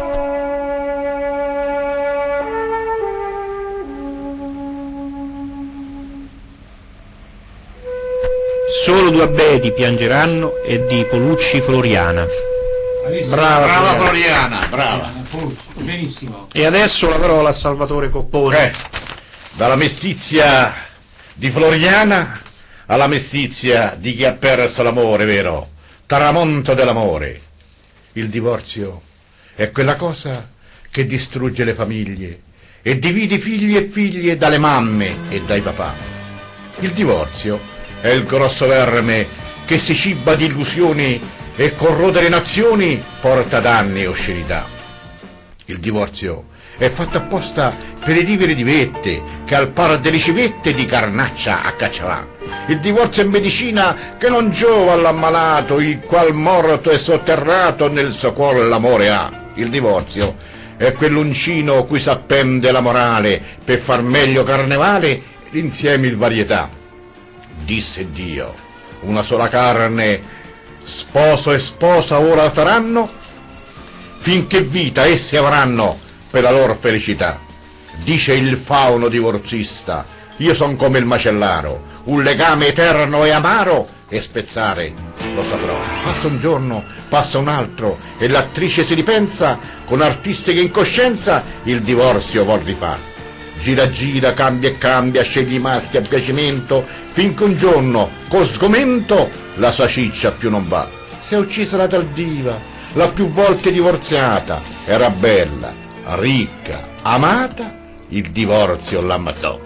Solo due abeti piangeranno è di Polucci Floriana. Brava Floriana, brava. Benissimo. E adesso la parola a Salvatore Coppone. Dalla mestizia di Floriana alla mestizia di chi ha perso l'amore, vero? Tramonto dell'amore. Il divorzio è quella cosa che distrugge le famiglie e divide figli e figlie dalle mamme e dai papà. Il divorzio è il grosso verme che si ciba di illusioni e corrode le nazioni porta danni e oscenità. Il divorzio è fatto apposta per i riveri di vette che al par delle civette di carnaccia a cacciavà. Il divorzio è medicina che non giova all'ammalato, il qual morto e sotterrato nel suo cuore l'amore ha. Il divorzio è quell'uncino cui s'appende la morale per far meglio carnevale ed insieme il varietà. Disse Dio, una sola carne, sposo e sposa ora saranno, finché vita essi avranno per la loro felicità. Dice il fauno divorzista, io son come il macellaro, un legame eterno e amaro, e spezzare lo saprò. Passa un giorno, passa un altro, e l'attrice si ripensa, con artistica incoscienza il divorzio vuol rifare. Gira gira, cambia e cambia, scegli maschi a piacimento, finché un giorno, con sgomento, la sua ciccia più non va. Si è uccisa la tardiva, la più volte divorziata, era bella, ricca, amata, il divorzio l'ammazzò.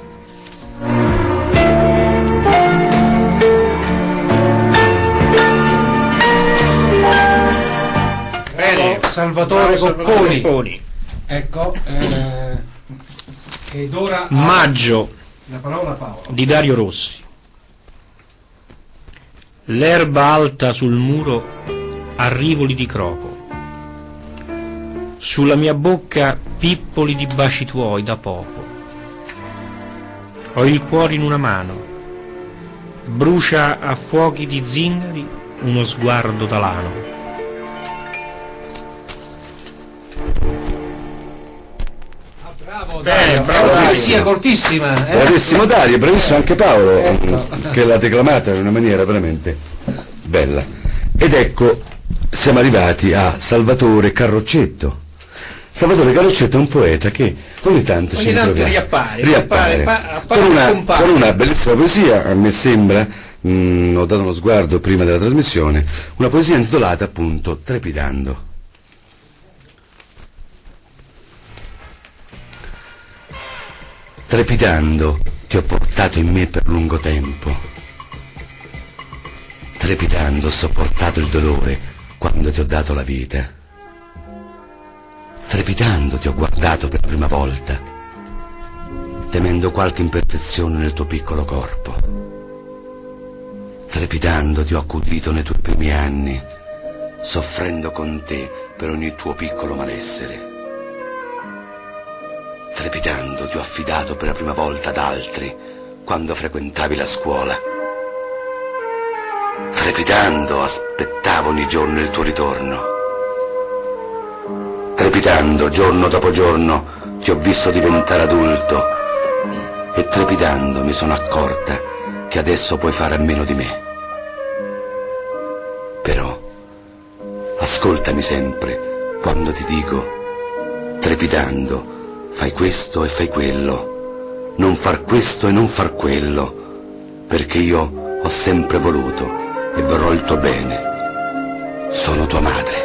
Bene, Salvatore Copponi. Ecco, ed ora Maggio la parola a Paolo. di Dario Rossi. L'erba alta sul muro ha rivoli di croco. Sulla mia bocca pippoli di baci tuoi da poco. Ho il cuore in una mano. Brucia a fuochi di zingari uno sguardo d'alano. Poesia cortissima. Bravissimo Dario, bravissimo anche Paolo, che l'ha declamata in una maniera veramente bella. Ed ecco, siamo arrivati a Salvatore Carroccetto. Salvatore Carroccetto è un poeta che ogni tanto ci riappare con una bellissima poesia, a me sembra, ho dato uno sguardo prima della trasmissione, una poesia intitolata appunto Trepidando. Trepidando ti ho portato in me per lungo tempo. Trepidando ho sopportato il dolore quando ti ho dato la vita. Trepidando ti ho guardato per la prima volta, temendo qualche imperfezione nel tuo piccolo corpo. Trepidando ti ho accudito nei tuoi primi anni, soffrendo con te per ogni tuo piccolo malessere. Trepidando ti ho affidato per la prima volta ad altri quando frequentavi la scuola. Trepidando aspettavo ogni giorno il tuo ritorno. Trepidando giorno dopo giorno ti ho visto diventare adulto e trepidando mi sono accorta che adesso puoi fare a meno di me. Però ascoltami sempre quando ti dico, trepidando, fai questo e fai quello, non far questo e non far quello, perché io ho sempre voluto e vorrò il tuo bene. Sono tua madre.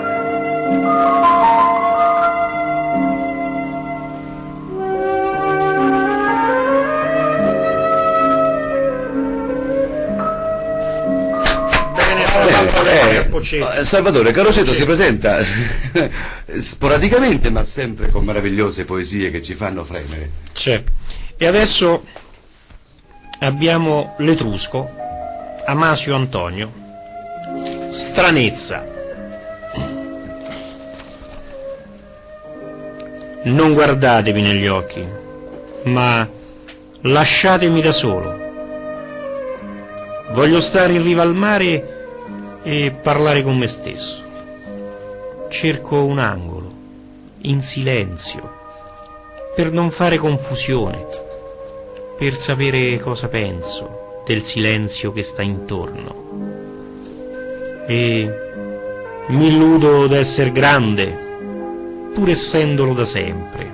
Salvatore Caroceto si presenta sporadicamente ma sempre con meravigliose poesie che ci fanno fremere. Certo. E adesso abbiamo l'Etrusco, Amasio Antonio, Stranezza. Non guardatemi negli occhi, ma lasciatemi da solo. Voglio stare in riva al mare e parlare con me stesso. Cerco un angolo, in silenzio, per non fare confusione, per sapere cosa penso del silenzio che sta intorno. E mi illudo d'essere grande, pur essendolo da sempre,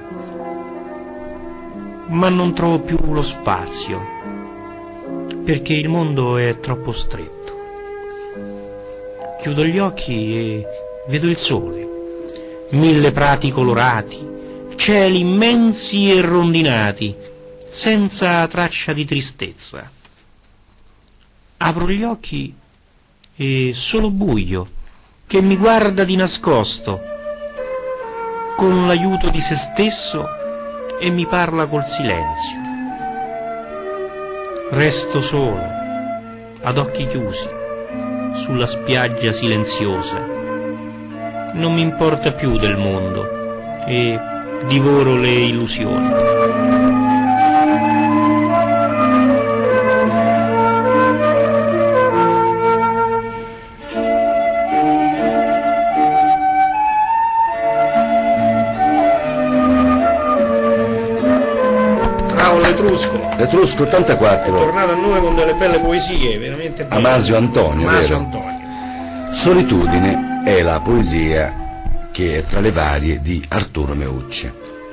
ma non trovo più lo spazio, perché il mondo è troppo stretto. Chiudo gli occhi e vedo il sole, 1000 prati colorati, cieli immensi e rondinati, senza traccia di tristezza. Apro gli occhi e solo buio, che mi guarda di nascosto, con l'aiuto di se stesso e mi parla col silenzio. Resto solo, ad occhi chiusi, sulla spiaggia silenziosa. Non mi importa più del mondo e divoro le illusioni. Bravo l'Etrusco. L'Etrusco 84. È tornato a noi con delle belle poesie, veramente belle. Amasio Antonio, Amasio vero? Antonio. Solitudine è la poesia che è tra le varie di Arturo Meucci.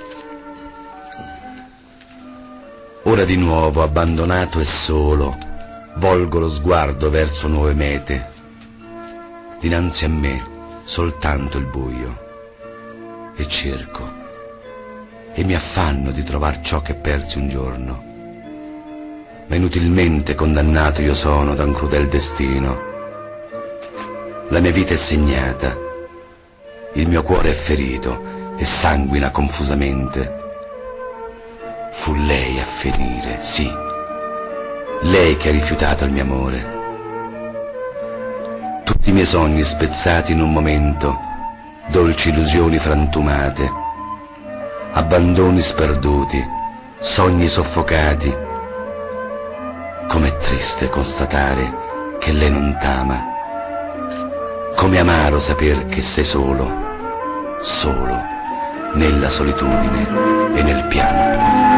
Ora di nuovo abbandonato e solo volgo lo sguardo verso nuove mete. Dinanzi a me soltanto il buio e cerco e mi affanno di trovar ciò che persi un giorno. Ma inutilmente condannato io sono da un crudel destino. La mia vita è segnata, il mio cuore è ferito e sanguina confusamente. Fu lei a ferire, sì, lei che ha rifiutato il mio amore. Tutti i miei sogni spezzati in un momento, dolci illusioni frantumate, abbandoni sperduti, sogni soffocati. Com'è triste constatare che lei non t'ama. Come amaro saper che sei solo, solo, nella solitudine e nel pianto.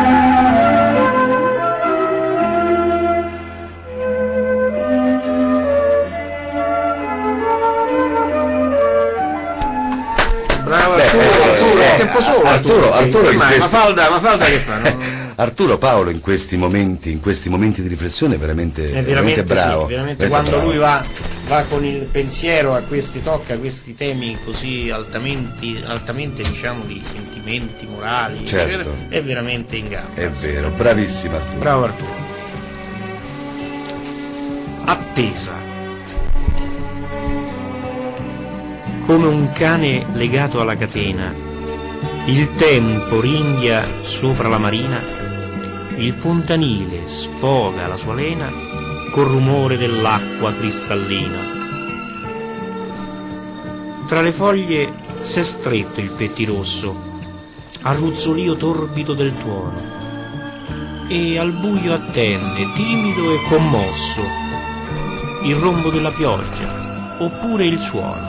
Bravo Arturo, è tempo solo. Arturo in ma questi... Mafalda che fa? Arturo Paolo in questi momenti di riflessione è veramente bravo. Sì, veramente quando lui va con il pensiero tocca questi temi così altamente diciamo di sentimenti morali, certo, eccetera, è veramente in gamba. È vero, bravissimo Arturo. Bravo Arturo. Attesa. Come un cane legato alla catena, il tempo ringhia sopra la marina, il fontanile sfoga la sua lena col rumore dell'acqua cristallina. Tra le foglie s'è stretto il pettirosso al ruzzolio torbido del tuono e al buio attende, timido e commosso, il rombo della pioggia, oppure il suono.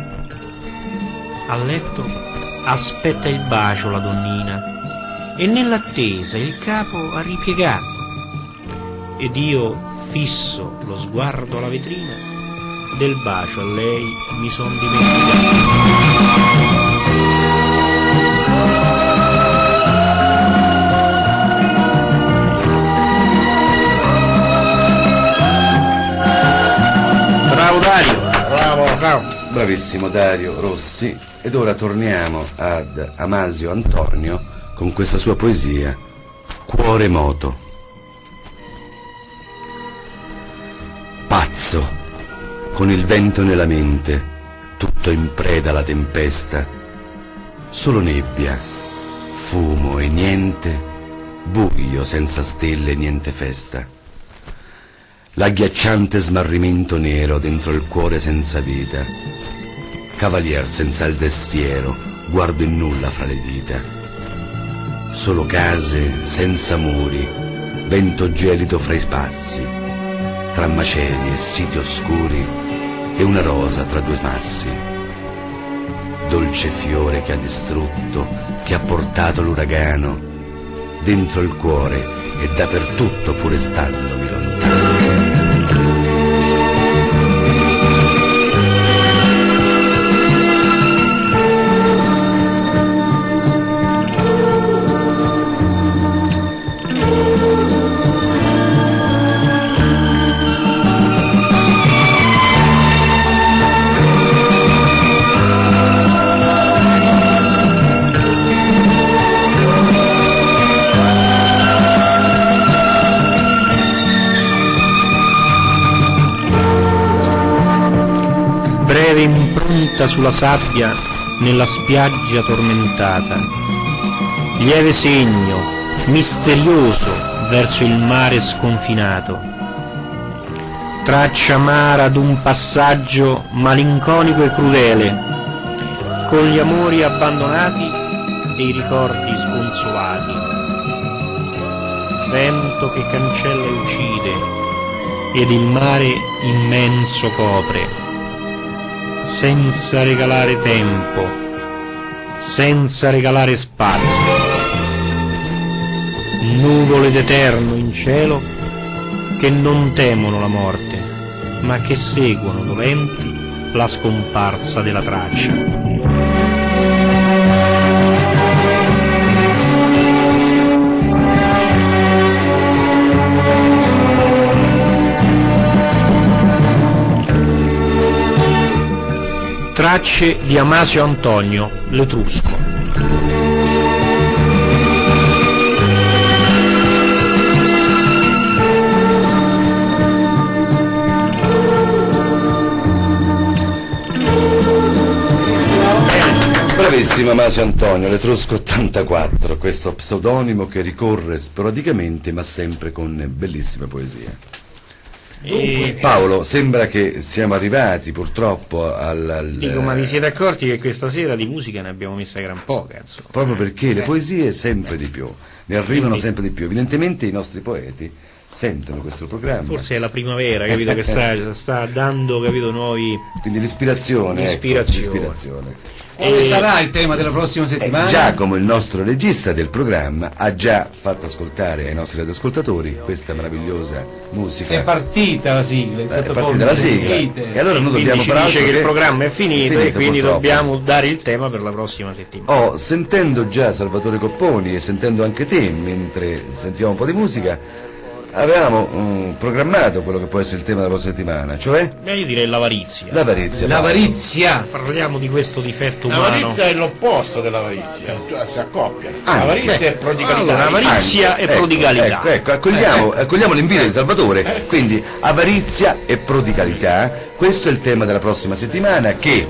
A letto aspetta il bacio la donnina, e nell'attesa il capo ha ripiegato, ed io, fisso lo sguardo alla vetrina, del bacio a lei mi son dimenticato. Bravo Dario! Bravo. Bravissimo Dario Rossi. Ed ora torniamo ad Amasio Antonio con questa sua poesia, Cuore moto. Pazzo, con il vento nella mente, tutto in preda alla tempesta, solo nebbia, fumo e niente, buio senza stelle e niente festa. L'agghiacciante smarrimento nero dentro il cuore senza vita, cavalier senza il destriero, guardo in nulla fra le dita. Solo case senza muri, vento gelido fra i spazi, tra macerie e siti oscuri, e una rosa tra due massi. Dolce fiore che ha distrutto, che ha portato l'uragano, dentro il cuore e dappertutto pure standomi lontano. Breve impronta sulla sabbia nella spiaggia tormentata, lieve segno, misterioso verso il mare sconfinato, traccia amara d'un passaggio malinconico e crudele, con gli amori abbandonati e i ricordi sconsolati, vento che cancella e uccide ed il mare immenso copre, senza regalare tempo, senza regalare spazio, nuvole d'eterno in cielo che non temono la morte, ma che seguono dolenti la scomparsa della traccia. Tracce di Amasio Antonio, l'Etrusco. Bravissimo Amasio Antonio, l'Etrusco 84, questo pseudonimo che ricorre sporadicamente ma sempre con bellissime poesie. Paolo, sembra che siamo arrivati purtroppo Dico, ma vi siete accorti che questa sera di musica ne abbiamo messa gran poca, insomma. Proprio perché le poesie sempre di più, ne arrivano sempre di più. Evidentemente i nostri poeti sentono questo programma. Forse è la primavera, capito, che sta dando, capito, nuovi... Quindi l'ispirazione. Quale sarà il tema della prossima settimana? Giacomo, il nostro regista del programma, ha già fatto ascoltare ai nostri radioascoltatori questa meravigliosa musica. È partita la sigla, è partita la sigla. E allora noi dobbiamo ci dice che il programma è finito e quindi purtroppo dobbiamo dare il tema per la prossima settimana. Sentendo già Salvatore Copponi e sentendo anche te mentre sentivamo un po' di musica, avevamo programmato quello che può essere il tema della prossima settimana, cioè? Io direi l'avarizia. L'avarizia. Parliamo di questo difetto umano. L'avarizia è l'opposto dell'avarizia, si accoppiano. L'avarizia è prodigalità. Allora, avarizia e prodigalità. Ecco, accogliamo l'invito di Salvatore. Quindi avarizia e prodigalità, questo è il tema della prossima settimana che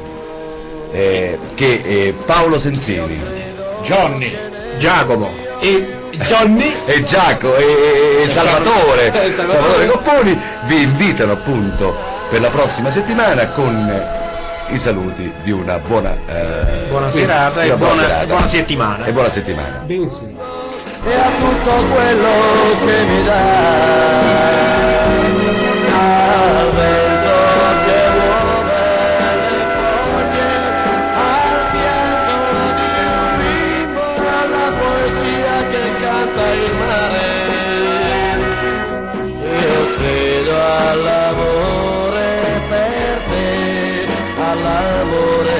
Paolo Senzini, Johnny, Giacomo E Johnny e Giacomo e Salvatore Copponi vi invitano appunto per la prossima settimana con i saluti di una buona serata e buona settimana. E buona settimana. benissimo. E a tutto quello che mi dà, al all'amore